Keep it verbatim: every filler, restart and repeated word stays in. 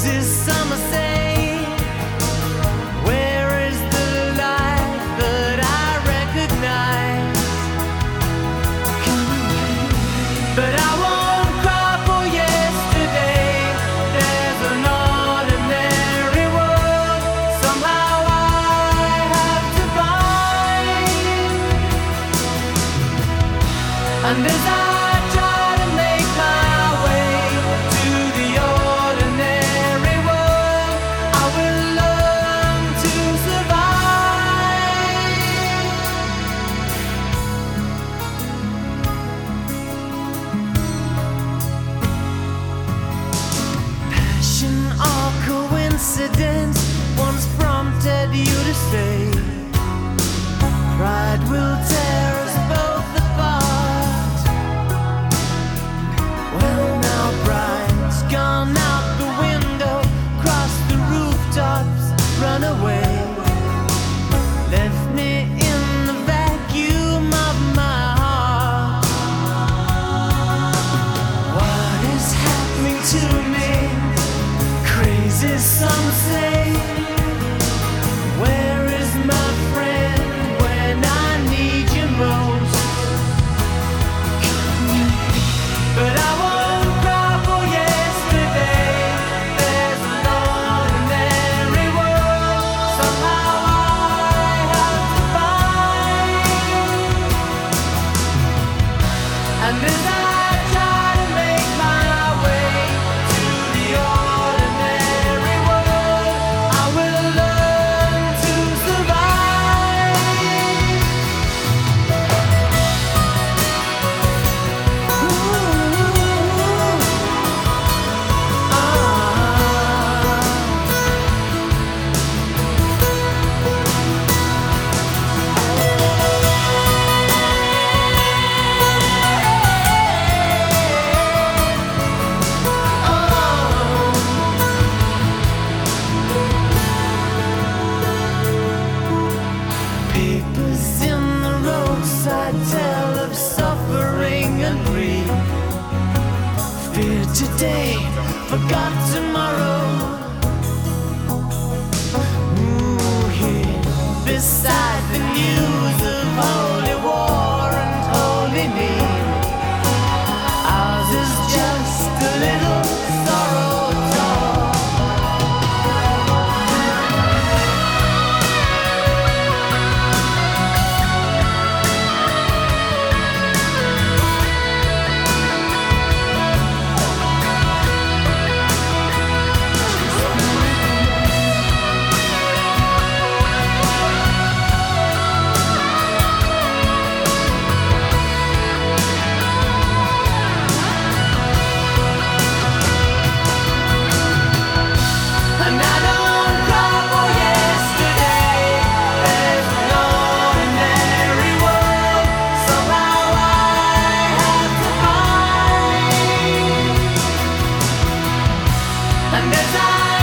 crazy summer say, where is the light that I recognize? But I won't cry for yesterday. There's an ordinary world somehow I have to find. And as I or coincidence once prompted you to say, pride will tear us both apart. Well, now pride's gone out the window, crossed the rooftops, run away, left me in the vacuum of my heart. What is happening to me? Crazy, some say. Where is my friend when I need you most? But I won't cry for yesterday. There's an ordinary world somehow I have to find. And as I try to make my way to the ordinary world, I will learn to survive. Ooh, ah. Papers in the roadside tell of suffering and grief. Fear today, forgot tomorrow. Ooh, here beside the news of holy war and holy need, ours is just a little sorrow talk. And I don't cry for yesterday. There's an ordinary world somehow I have to find. And as I